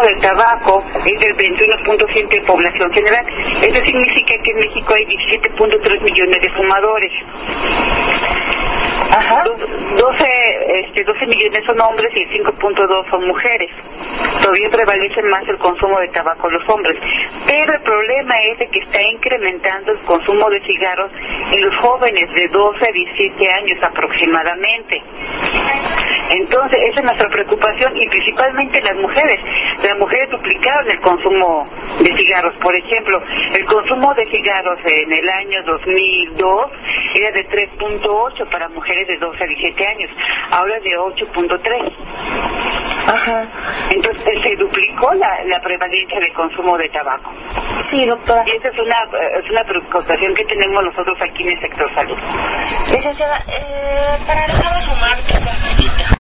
del tabaco es del 21.7% de población general. Eso significa que en México hay 17.3 millones de fumadores. Ajá. 12 millones son hombres y 5.2 son mujeres. Todavía prevalece más el consumo de tabaco los hombres. Pero el problema es de que está incrementando el consumo de cigarros en los jóvenes de 12 a 17 años aproximadamente. Entonces, esa es nuestra preocupación, y principalmente las mujeres. Las mujeres duplicaron el consumo de cigarros. Por ejemplo, el consumo de cigarros en el año 2002 era de 3.8 para mujeres de 12 a 17 años. Ahora es de 8.3. Ajá. Entonces, se duplicó la prevalencia de consumo de tabaco. Sí, doctora. Y esa es una preocupación que tenemos nosotros aquí en el sector salud. Licenciada, para dejar de fumar, ¿qué se necesita?